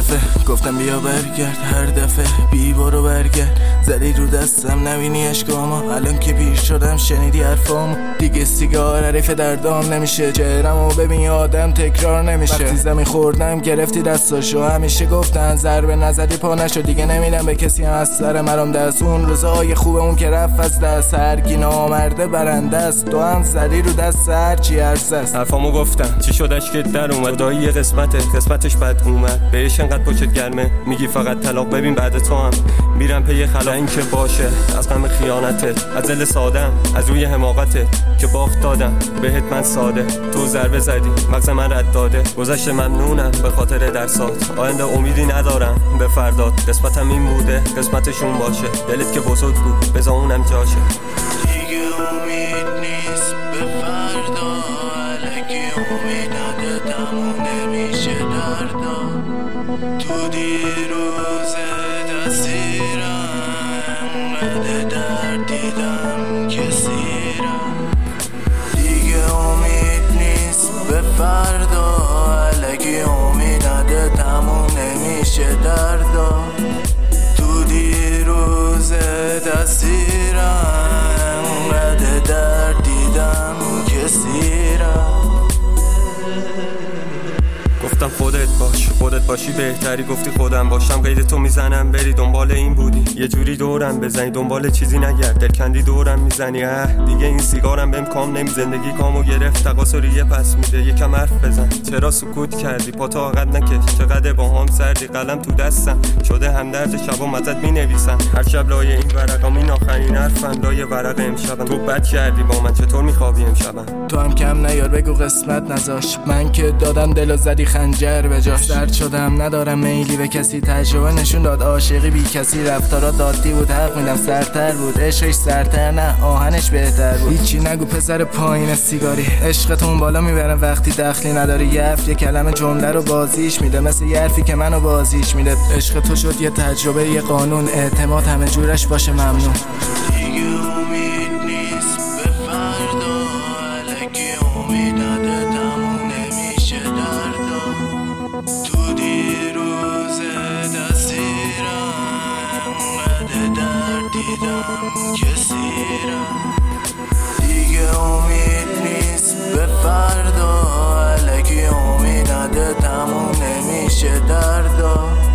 دفعه گفتم بیا برگرد، هر دفعه بی برو برگرد. زدی رو دستم نبینی اشکامو، الان که پیر شدم شنیدی حرفامو. دیگه سیگار حریف دردام نمیشه، چهرمو ببین آدم تکرار نمیشه. وقتی زمین خوردم گرفتی دستاشو، همیشه گفتن ضربه نزدی پا نشو. دیگه نمیدم به کسی هم از سر مرام دست، اون روزای خوبه اون که رفت از دست. هرکی نامرده برنده است، تو هم زدی رو دست هرچی عرض است. حرفامو گفتم چی شدش که در اومد، خدایی یه قسمتش بد اومد. بهش انقدر پشت گرمه میگی فقط طلاق، ببین بعد تو هم میرم پی خلا. این که باشه از غم خیانتت، از دل سادم، از روی حماقتت که باخت دادم بهت من ساده. تو ضربه زدی مغز من رد داده، گذشته ممنونم به خاطر درسات. آینده امیدی ندارم به فردات، قسمتم این بوده قسمتشون باشه. دلت که بزرگ بود بذار اونم جاشه. دیگه امید نیست به فردا، الکی امید ندادم و نمیشه دردا. تو دیروز دستیرم انقدر درد دیدم که سیرم. دیگه امید نیست به فردا، الکی امید ندادم و نمیشه دردا. تو دیروز دستیرم انقدر درد دیدم که سیرم. گفتم خودت باشی بهتری، گفتی خودم باشم غیر تو میزنم بری. دنبال این بودی یه جوری دورم بزنی، دنبال چیزی نگرد دلکندی دورم میزنی. دیگه این سیگارم بهم کام نمی، زندگی کامو گرفت تقاصریه پس میده. یکم حرف بزن چرا سکوت کردی، پا تا عقد نکش چقدر با هم سردی. قلم تو دستم شده همدرد شبا مزد مینویسم، هر شب لایه این ورقام این آخرین حرفم لایه ورق امشبم. تو بد کردی با من چطور میخوابی امشبم. تو هم کم نیار بگو قسمت نذاش، من که دادم دلو زدی خنجر به جاش. درد شدم ندارم میلی به کسی، تجربه نشون داد عاشقی بی کسی. رفتارا دادی بود حق میدم سرتر بود، عشقش سرتر نه آهنش بهتر بود. هیچی نگو پسر پایین سیگاری، عشقتون بالا میبرم وقتی دخلی نداری. یه کلمه جمله رو بازیش میده، مثل یه حرفی که منو بازیش میده. عشق تو شد یه تجربه یه قانون، اعتماد همه جورش باشه ممنون. دیگه امید نیست به فردا، الکی امید ندادم و نمیشه دردا. تو دیروز دستیرم انقدر درد دیدم که سیرم. دیگه امید نیست به فردا، الکی امید ندادم و نمیشه دردا.